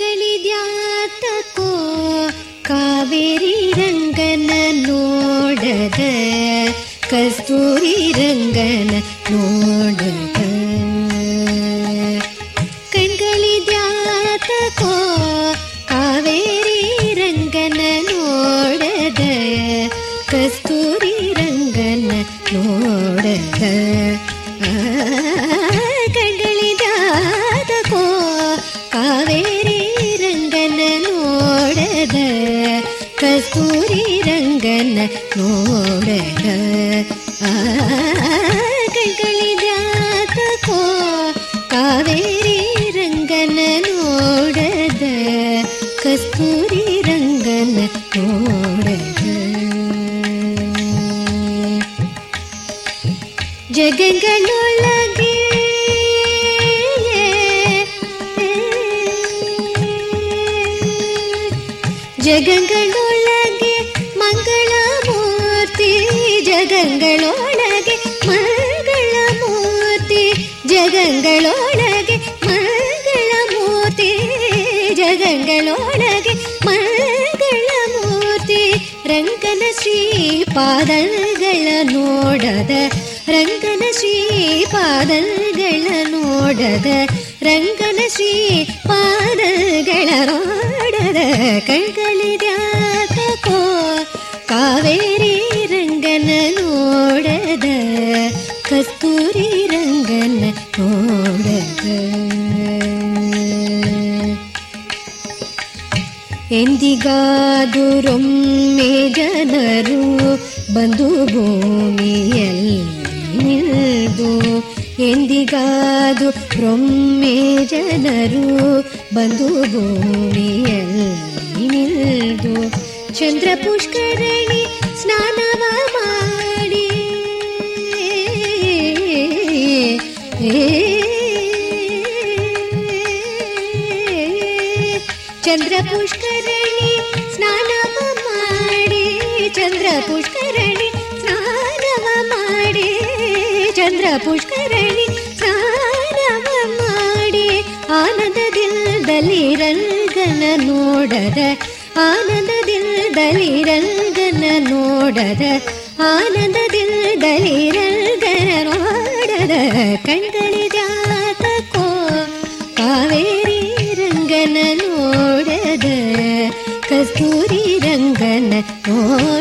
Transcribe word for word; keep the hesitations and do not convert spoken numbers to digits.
ಕಂಗಳಿದ್ಯಾತಕೋ ಕಾವೇರಿ ರಂಗನ ನೋಡದ ಕಸ್ತೂರಿ ರಂಗನ ನೋಡದ ಕಂಗಳಿದ್ಯಾತಕೋ ಕಾವೇರಿ ರಂಗನ ನೋಡದ ಕಸ್ತೂರಿ ರಂಗನ ನೋಡದ ಕಂಗಳಿದ್ಯಾತಕೋ ಕಾವೇರಿ ರಂಗನ ನೋಡದ ಕಸ್ತೂರಿ ರಂಗನ ನೋಡದ ಕಂಗಳಿದ್ಯಾತಕೋ ಕಾವೇರಿ ರಂಗನ ನೋಡದ ಕಸ್ತೂರಿ ರಂಗನ ನೋಡದ ಜಗಗಳೊಳಗೆ ಜಗಗಳೊಳಗೆ ಮಂಗಳಮೂರ್ತಿ ಜಗಗಳೊಳಗೆ ಮಂಗಳಮೂರ್ತಿ ಜಗಗಳೊಳಗೆ ಮಂಗಳಮೂರ್ತಿ ಜಗಗಳೊಳಗೆ ಮಂಗಳಮೂರ್ತಿ ರಂಗನ ಶ್ರೀಪಾದಗಳ ನೋಡದ ರಂಗನ ಶ್ರೀಪಾದಗಳ ನೋಡದ ರಂಗನ ಶ್ರೀಪಾದಗಳ ನೋಡದ ಕಂಗಳಿದ್ಯಾತಕೋ ಕಾವೇರಿ ರಂಗನ ನೋಡದ ಕಸ್ತೂರಿ ರಂಗನ ನೋಡದ ಎಂದಿಗಾದುರೊಮ್ಮೆ ಜನರು ಬಂದು ಭೂಮಿಯಲ್ಲಿ ನಿಲ್ದು ಎಂದಿಗಾದು ರೊಮ್ಮೆ ಜನರು ಬಂದು ಭೂಮಿಯಲ್ಲಿ ನಿಲ್ದು ಚಂದ್ರ ಪುಷ್ಕರಣಿ ಸ್ನಾನವ ಮಾಡಿ ಚಂದ್ರ ಪುಷ್ಕರಣಿ ಸ್ನಾನವ ಮಾಡಿ ಚಂದ್ರ ಪುಷ್ಕರಣಿ ಸ್ನಾನವ ಮಾಡಿ ಚಂದ್ರ ಪುಷ್ಕರಣಿ ಸ್ನಾನವ ಮಾಡಿ ಆನಂದದಿಲ್ದಲ್ಲಿ ರಂಗನ ನೋಡದ ಆನಂದದಿಲ್ದಲ್ಲಿ ರಂಗನ ನೋಡದ ಆನಂದದಿಲ್ದಲ್ಲಿ ರಂಗನ ನೋಡದ ಕಂಗಳಿದ್ಯಾತಕೋ ಕಾವೇರಿ ರಂಗನ ನೋಡದ ಕಸ್ತೂರಿ ರಂಗನ ನೋಡ